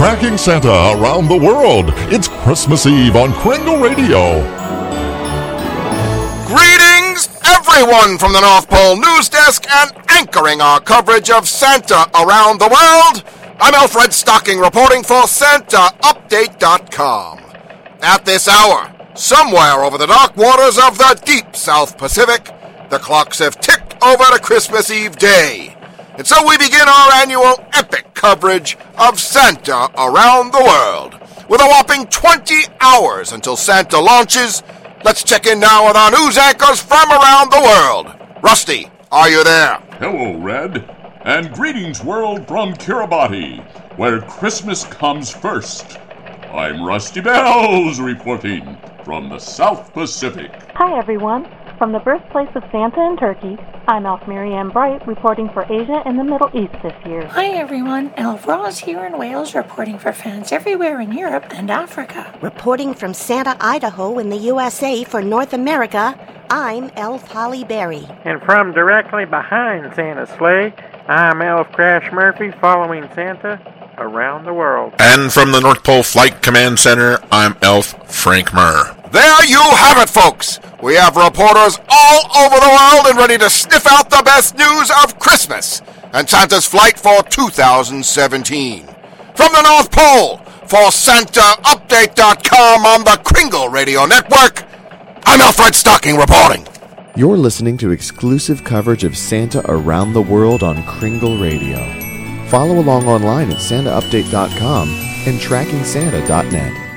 Tracking Santa around the world. It's Christmas Eve on Kringle Radio. Greetings, everyone from the North Pole News Desk and anchoring our coverage of Santa around the world. I'm Alfred Stocking reporting for SantaUpdate.com. At this hour, somewhere over the dark waters of the deep South Pacific, the clocks have ticked over to Christmas Eve Day. And so we begin our annual epic coverage of Santa around the world. With a whopping 20 hours until Santa launches, let's check in now with our news anchors from around the world. Rusty, are you there? Hello, Red. And greetings, world, from Kiribati, where Christmas comes first. I'm Rusty Bells reporting from the South Pacific. Hi, everyone. From the birthplace of Santa in Turkey, I'm Elf Marianne Bright reporting for Asia and the Middle East this year. Hi everyone, Elf Ross here in Wales reporting for fans everywhere in Europe and Africa. Reporting from Santa, Idaho in the USA for North America, I'm Elf Holly Berry. And from directly behind Santa's sleigh, I'm Elf Crash Murphy following Santa around the world. And from the North Pole Flight Command Center, I'm Elf Frank Murr. There you have it, folks. We have reporters all over the world and ready to sniff out the best news of Christmas and Santa's flight for 2017. From the North Pole, for SantaUpdate.com on the Kringle Radio Network, I'm Alfred Stocking reporting. You're listening to exclusive coverage of Santa around the world on Kringle Radio. Follow along online at SantaUpdate.com and TrackingSanta.net.